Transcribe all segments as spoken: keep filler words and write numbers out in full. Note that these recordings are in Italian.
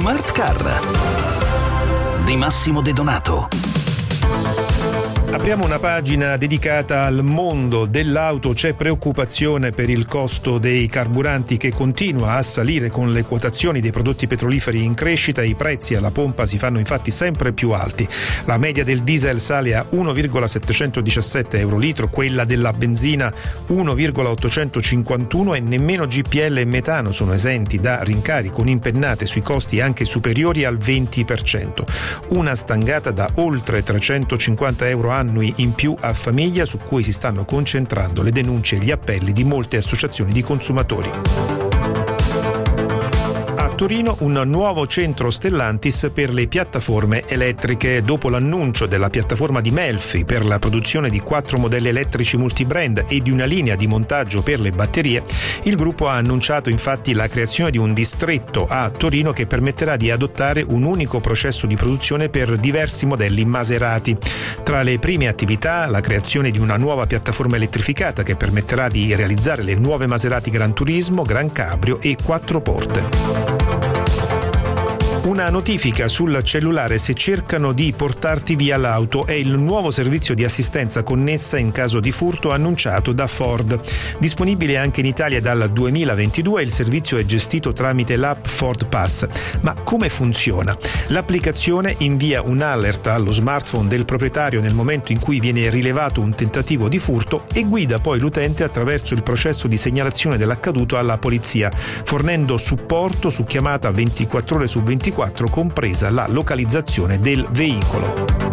Smart Car di Massimo De Donato. Apriamo una pagina dedicata al mondo dell'auto. C'è preoccupazione per il costo dei carburanti che continua a salire con le quotazioni dei prodotti petroliferi in crescita. I prezzi alla pompa si fanno infatti sempre più alti. La media del diesel sale a uno virgola settecentodiciassette euro litro, quella della benzina uno virgola ottocentocinquantuno e nemmeno G P L e metano sono esenti da rincari con impennate sui costi anche superiori al venti per cento. Una stangata da oltre trecentocinquanta euro annui in più a famiglia, su cui si stanno concentrando le denunce e gli appelli di molte associazioni di consumatori. A Torino un nuovo centro Stellantis per le piattaforme elettriche. Dopo l'annuncio della piattaforma di Melfi per la produzione di quattro modelli elettrici multibrand e di una linea di montaggio per le batterie, il gruppo ha annunciato infatti la creazione di un distretto a Torino che permetterà di adottare un unico processo di produzione per diversi modelli Maserati. Tra le prime attività, la creazione di una nuova piattaforma elettrificata che permetterà di realizzare le nuove Maserati Gran Turismo, Gran Cabrio e quattro porte. Una notifica sul cellulare se cercano di portarti via l'auto. È il nuovo servizio di assistenza connessa in caso di furto annunciato da Ford. Disponibile anche in Italia dal duemilaventidue, il servizio è gestito tramite l'app Ford Pass. Ma come funziona? L'applicazione invia un alert allo smartphone del proprietario nel momento in cui viene rilevato un tentativo di furto e guida poi l'utente attraverso il processo di segnalazione dell'accaduto alla polizia, fornendo supporto su chiamata ventiquattro ore su ventiquattro, compresa la localizzazione del veicolo.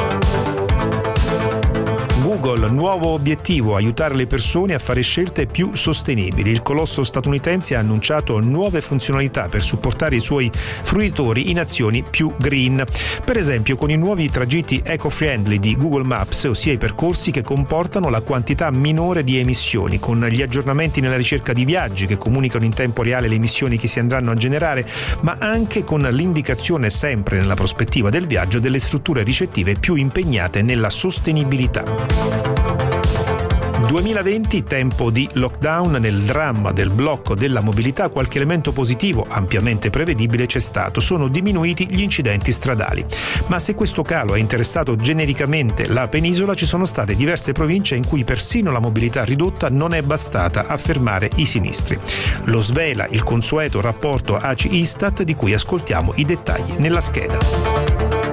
Google, nuovo obiettivo, aiutare le persone a fare scelte più sostenibili. Il colosso statunitense ha annunciato nuove funzionalità per supportare i suoi fruitori in azioni più green. Per esempio con i nuovi tragitti eco-friendly di Google Maps, ossia i percorsi che comportano la quantità minore di emissioni, con gli aggiornamenti nella ricerca di viaggi che comunicano in tempo reale le emissioni che si andranno a generare, ma anche con l'indicazione, sempre nella prospettiva del viaggio, delle strutture ricettive più impegnate nella sostenibilità. duemilaventi, tempo di lockdown. Nel dramma del blocco della mobilità qualche elemento positivo ampiamente prevedibile c'è stato: sono diminuiti gli incidenti stradali. Ma se questo calo ha interessato genericamente la penisola, ci sono state diverse province in cui persino la mobilità ridotta non è bastata a fermare i sinistri. Lo svela il consueto rapporto A C I Istat, di cui ascoltiamo i dettagli nella scheda.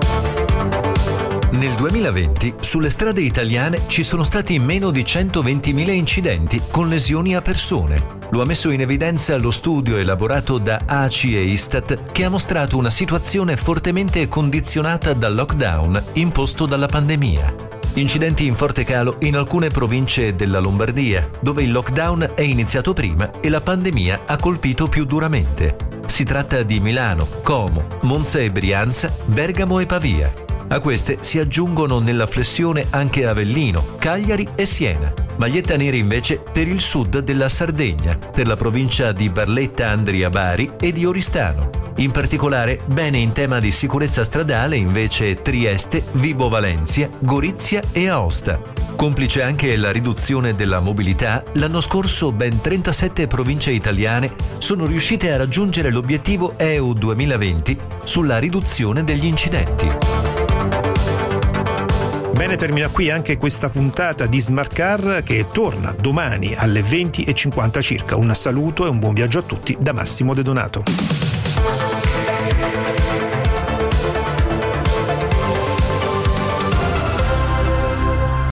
Nel duemilaventi sulle strade italiane ci sono stati meno di centoventimila incidenti con lesioni a persone. Lo ha messo in evidenza lo studio elaborato da A C I e Istat, che ha mostrato una situazione fortemente condizionata dal lockdown imposto dalla pandemia. Incidenti in forte calo in alcune province della Lombardia, dove il lockdown è iniziato prima e la pandemia ha colpito più duramente. Si tratta di Milano, Como, Monza e Brianza, Bergamo e Pavia. A queste si aggiungono nella flessione anche Avellino, Cagliari e Siena. Maglietta nera invece per il sud della Sardegna, per la provincia di Barletta-Andria-Bari e di Oristano. In particolare, bene in tema di sicurezza stradale invece Trieste, Vibo Valentia, Gorizia e Aosta. Complice anche la riduzione della mobilità, l'anno scorso ben trentasette province italiane sono riuscite a raggiungere l'obiettivo E U duemilaventi sulla riduzione degli incidenti. Bene, termina qui anche questa puntata di Smart Car, che torna domani alle venti e cinquanta circa. Un saluto e un buon viaggio a tutti da Massimo De Donato.